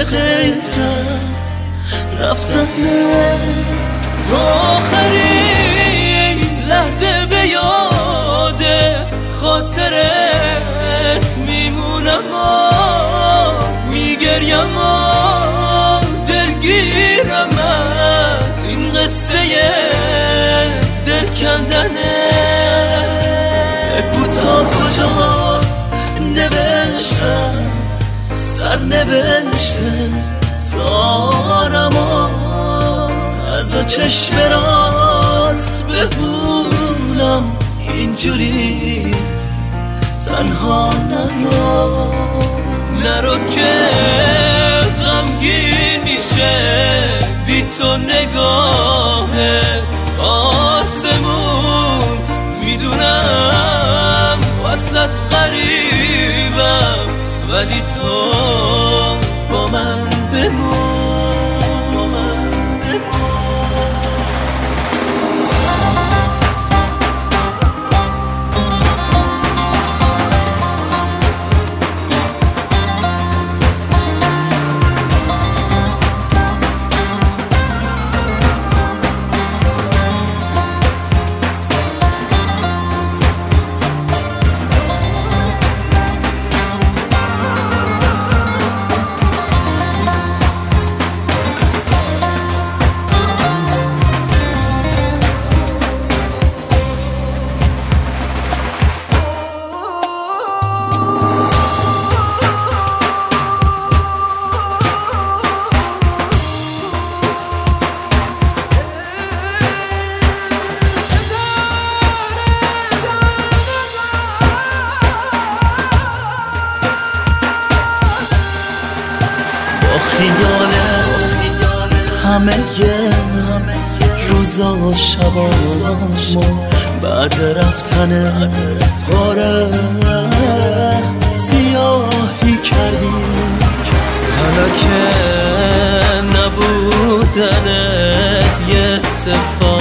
غیر از رفتنه تا آخرین لحظه به یاد خاطرت میمونم میگریم دلگیرم از این قصه دل کندنه بگو تا کجا نوشتم سر نوشته زارم از چشم رات ببونم اینجوری تنها نرو که غمگین میشه بی تو نگاه آسمون میدونم وسط قریبم ولی تو با من بمون خیالت همه روزا و شبامو بعد رفتن پاره سیاهی کردی حالا که نبودنت یه اتفاق